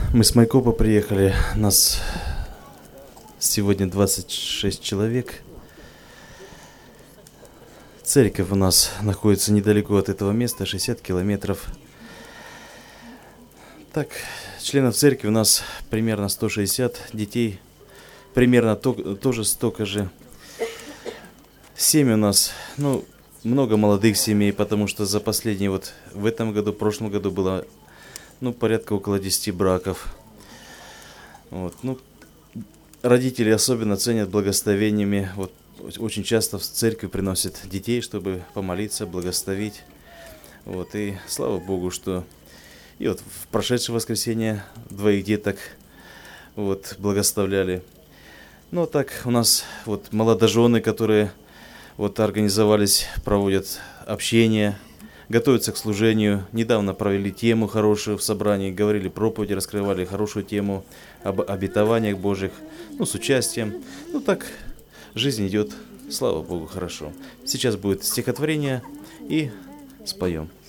Мы с Майкопа приехали, нас сегодня 26 человек. Церковь у нас находится недалеко от этого места, 60 километров. Так, членов церкви у нас примерно 160, детей примерно тоже столько же. Семьи у нас, много молодых семей, потому что за последние в этом году, в прошлом году было порядка около 10 браков. Родители особенно ценят благословениями. Очень часто в церкви приносят детей, чтобы помолиться, благословить. И слава Богу, что и в прошедшее воскресенье 2 деток благословляли. Так у нас молодожены, которые организовались, проводят общение, готовятся к служению. Недавно провели тему хорошую в собрании, говорили проповеди, раскрывали хорошую тему об обетованиях Божьих, с участием. Так жизнь идет, слава Богу, хорошо. Сейчас будет стихотворение и споем.